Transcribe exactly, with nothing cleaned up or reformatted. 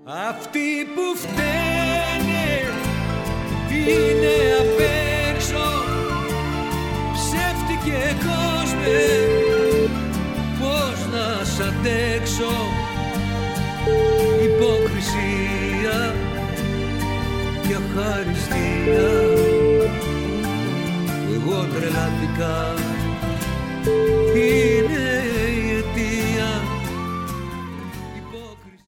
Αυτοί που φταίνε είναι απ' έξω. Ψεύτικε κόσμε, πώς να σ' αντέξω. Υποκρισία και αχαριστία. Εγώ τρελάθηκα.